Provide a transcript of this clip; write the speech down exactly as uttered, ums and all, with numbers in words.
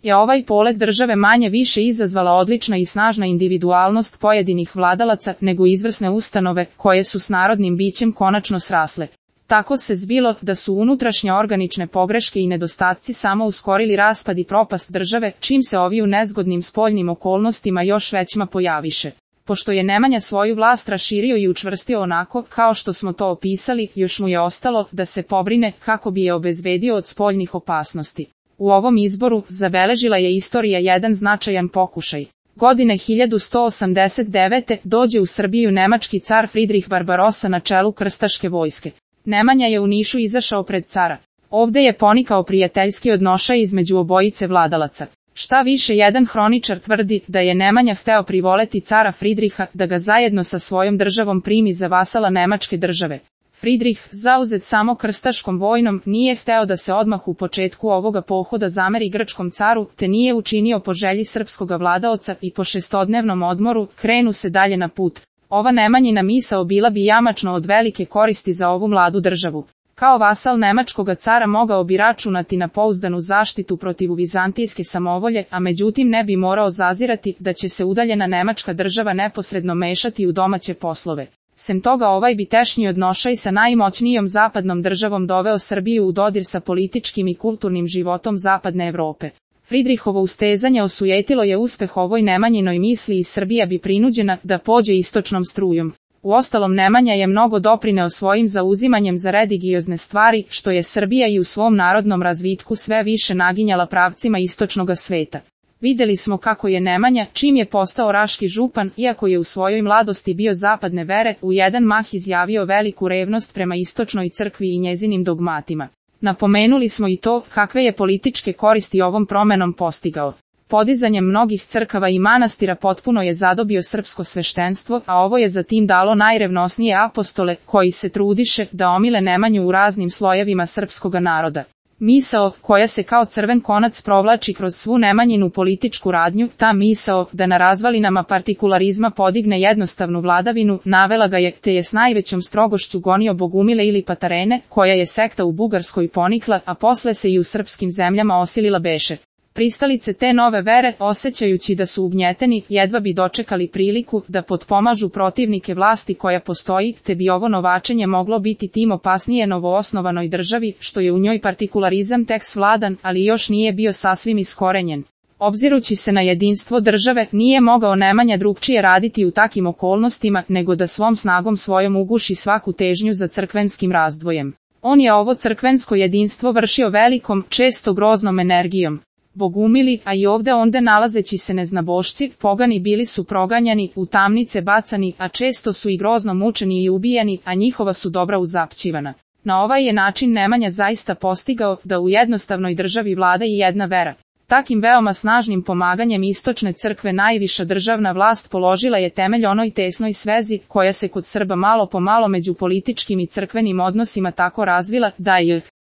je ovaj polet države manje više izazvala odlična i snažna individualnost pojedinih vladalaca nego izvrsne ustanove koje su s narodnim bićem konačno srasle. Tako se zbilo da su unutrašnje organične pogreške i nedostaci samo uskorili raspad i propast države, čim se ovi u nezgodnim spoljnim okolnostima još većma pojaviše. Pošto je Nemanja svoju vlast raširio i učvrstio onako kao što smo to opisali, još mu je ostalo da se pobrine kako bi je obezbedio od spoljnih opasnosti. U ovom izboru zabeležila je istorija jedan značajan pokušaj. Godine hiljadu sto osamdeset devete. dođe u Srbiju nemački car Fridrih Barbarosa na čelu krstaške vojske. Nemanja je u Nišu izašao pred cara. Ovde je ponikao prijateljski odnošaj između obojice vladalaca. Šta više, jedan hroničar tvrdi da je Nemanja hteo privoleti cara Fridriha da ga zajedno sa svojom državom primi za vasala nemačke države. Fridrih, zauzet samo krstaškom vojnom, nije hteo da se odmah u početku ovoga pohoda zameri grčkom caru, te nije učinio po želji srpskoga vladaoca i po šestodnevnom odmoru krenu se dalje na put. Ova Nemanjina misao bila bi jamačno od velike koristi za ovu mladu državu. Kao vasal nemačkoga cara mogao bi računati na pouzdanu zaštitu protiv vizantijske samovolje, a međutim ne bi morao zazirati da će se udaljena nemačka država neposredno mešati u domaće poslove. Sem toga, ovaj bi tešnji odnošaj sa najmoćnijom zapadnom državom doveo Srbiju u dodir sa političkim i kulturnim životom zapadne Evrope. Fridrihovo ustezanje osujetilo je uspeh ovoj Nemanjinoj misli i Srbija bi prinuđena da pođe istočnom strujom. Uostalom, Nemanja je mnogo doprineo svojim zauzimanjem za religiozne stvari, što je Srbija i u svom narodnom razvitku sve više naginjala pravcima istočnoga sveta. Videli smo kako je Nemanja, čim je postao raški župan, iako je u svojoj mladosti bio zapadne vere, u jedan mah izjavio veliku revnost prema istočnoj crkvi i njezinim dogmatima. Napomenuli smo i to kakve je političke koristi ovom promenom postigao. Podizanjem mnogih crkava i manastira potpuno je zadobio srpsko sveštenstvo, a ovo je zatim dalo najrevnosnije apostole, koji se trudiše da omile Nemanju u raznim slojevima srpskoga naroda. Misao, koja se kao crven konac provlači kroz svu Nemanjinu političku radnju, ta misao da na razvalinama partikularizma podigne jednostavnu vladavinu, navela ga je, te je s najvećom strogošću gonio bogumile ili patarene, koja je sekta u Bugarskoj ponikla, a posle se i u srpskim zemljama osilila beše. Pristalice te nove vere, osjećajući da su ugnjeteni, jedva bi dočekali priliku da potpomažu protivnike vlasti koja postoji, te bi ovo novačenje moglo biti tim opasnije novoosnovanoj državi, što je u njoj partikularizam tek svladan, ali još nije bio sasvim iskorenjen. Obzirući se na jedinstvo države, nije mogao Nemanja drugčije raditi u takim okolnostima, nego da svom snagom svojom uguši svaku težnju za crkvenskim razdvojem. On je ovo crkvensko jedinstvo vršio velikom, često groznom energijom. Bogumili, a i ovde onde nalazeći se neznabošci, pogani bili su proganjani, u tamnice bacani, a često su i grozno mučeni i ubijani, a njihova su dobra uzapćivana. Na ovaj je način Nemanja zaista postigao da u jednostavnoj državi vlada i jedna vera. Takim veoma snažnim pomaganjem istočne crkve najviša državna vlast položila je temelj onoj tesnoj svezi, koja se kod Srba malo po malo među političkim i crkvenim odnosima tako razvila, da je